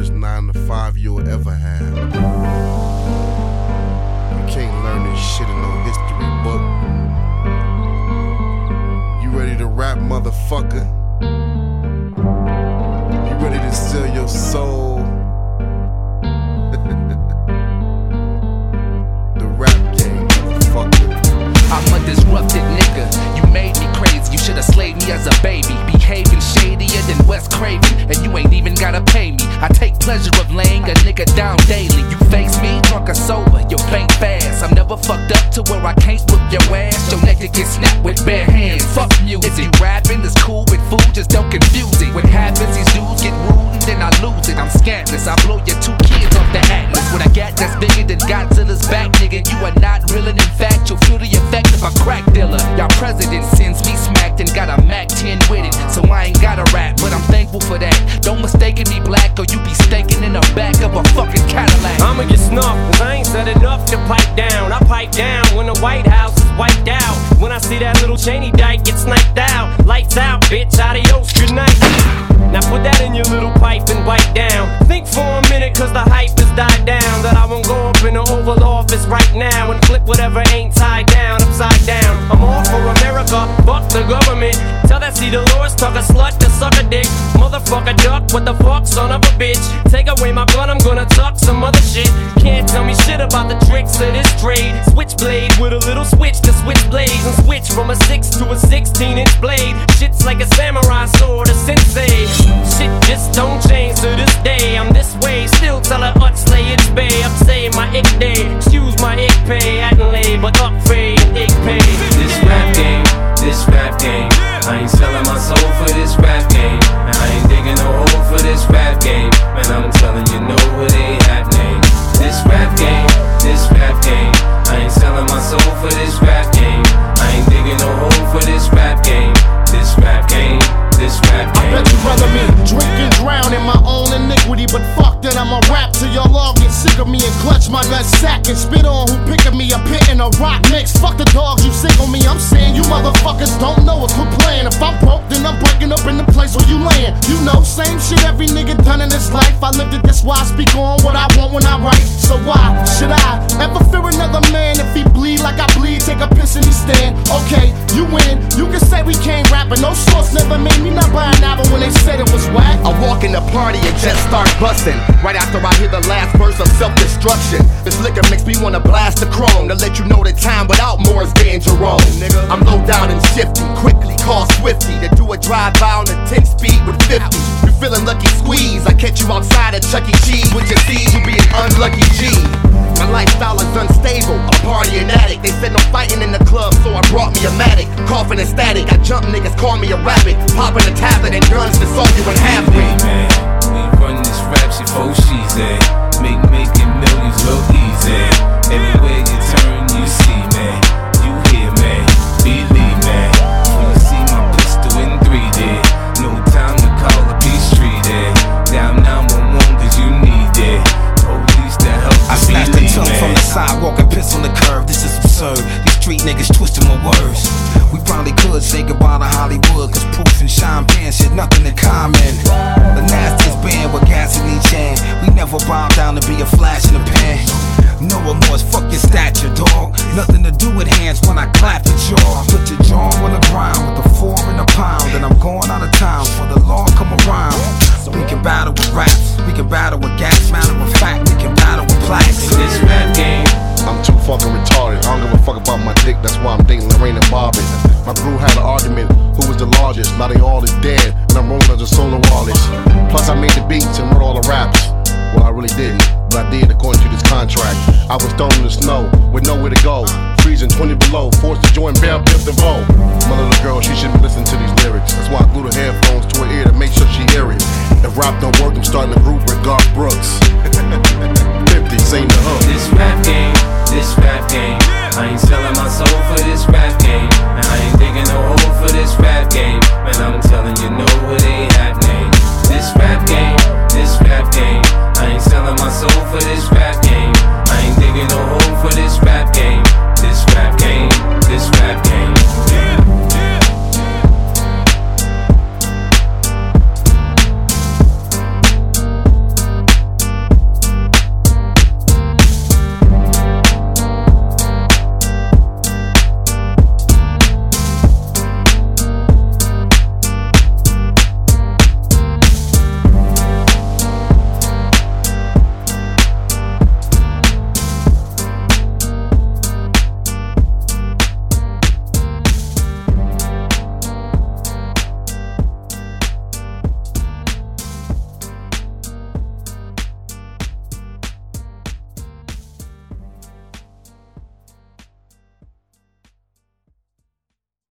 hardest 9 to 5 you'll ever have. You can't learn this shit in no history book. You ready to rap, motherfucker? You ready to sell your soul? The rap game, motherfucker. I'm a disrupted nigga, you made me crazy. You should've slayed me as a baby. Behaving shadier than Wes Craven, and you ain't even gotta pay me. I take pleasure of laying a nigga down daily. You face me, drunk or sober, you'll faint fast. I'm never fucked up to where I can't whip your ass. Your neck could get snapped with bare hands. Fuck music. Is he rapping? It's cool with food, just don't confuse it. What happens, these dudes get rude and then I lose it. I'm scantless, I blow your 2 kids off the atlas. When I got that's bigger than Godzilla's back, nigga, you are not real, and in fact, you'll feel the effect of a crack dealer. Y'all president sends me smacked and got a Mac 10 with it, so I ain't gotta rap, but I'm thankful for that. Don't mistaken me black, or you be staking in the back of a fucking Cadillac. I'ma get snuffed, cause I ain't said enough to pipe down. I pipe down when the White House is wiped out. When I see that little Cheney dyke get sniped out. Lights out, bitch, adios, good night. Now put that in your little pipe and wipe down. Think for a minute, cause the hype has died down. That I won't go up in the Oval Office right now and flip whatever ain't tied down, upside down. I'm all for America, fuck the government. Tell that C. Dolores, tuck a slut to suck a dick. Motherfucker duck, what the fuck, son of a bitch. Take away my gun, I'm gonna tuck some other shit. Can't tell me shit about the tricks of this trade. Switchblade with a little switch to switch blades. And switch from a 6 to a 16-inch blade. Shit's like a samurai sword, a sensei. Shit just don't change to this day. I'm this way, still tell her slay it's bay. I'm saying my ick day, excuse my ick pay. Hadn't lay, but up fade, ick pay. This rap game, I ain't selling my soul for this rap game. And I ain't digging no hole for this rap game. Man, I'm telling you, no, it ain't happening. This rap game, I ain't selling my soul for this rap game. I ain't digging no hole for this rap game. This rap game. I bet you'd rather me drink and drown in my own iniquity, but fuck that, I'ma rap till y'all all get sick of me and clutch my nut sack and spit on who picking me a pit in a rock mix. Fuck the dogs, you sick on me, I'm saying you motherfuckers don't know what we're playing. If I'm broke, then I'm breaking up in the place where you laying. You know, same shit every nigga done in this life. I lived it, that's why I speak on what I want when I write. So why should I ever fear another man? If he bleed like I bleed, take a piss and he stand. Okay, you win, you can say we can't rap, but no source never made me not buy an album when they said it was whack. I walk in the party and just start busting. Right after I hear the last verse of self-destruction. This liquor makes me wanna blast the chrome to let you know that time without more is dangerous. I'm low down and shifty, quickly call Swifty to do a drive-by on a 10-speed with 50. You feeling lucky squeeze, I catch you outside at Chuck E. Cheese with your seeds, you be an unlucky G. My lifestyle is unstable, I'm partying addict. They said no fighting in the club, so I brought me a Matic. Coughing and static, I jump niggas, call me a rabbit. Popping a tablet and guns to saw you in half. Hey man, we run this rap shit for she's at. Making millions look easy. Everywhere you turn, you see, man. You hear, man. Believe, man. When you see my pistol in 3D, no time to call up these street, Down 911 cause you need it. Police to help you. I snatched the tongue from the sidewalk and piss on the curb. This is absurd. These street niggas twisting my words. We probably could say goodbye to Hollywood, cause Proof and Sean Penn shit nothing in common. The nastiest band with gas in each hand. We never bow down to be a flash in the pan. No remorse, fuck your stature, dog. Nothing to do with hands when I clap your jaw. Put your jaw on the ground with the 4 and a pound. And I'm going out of town for the law come around. So we can battle with raps, we can battle with gas. Matter of fact, we can battle with plaques. In this rap game, I'm too fucking retarded. I don't give a fuck about my dick, that's why I'm dating Lorena Bobbitt. My crew had an argument, who was the largest? Now they all is dead, and I'm rolling as a solo artist. Plus I made the beats and wrote all the raps. Well, I really didn't, but I did according to this contract. I was thrown in the snow, with nowhere to go. Freezing 20 below, forced to join Bell Biv DeVoe. My little girl, she shouldn't be listening to these lyrics. That's why I glued her headphones to her ear to make sure she hear it. If rap don't work, I'm starting a group with Garth Brooks.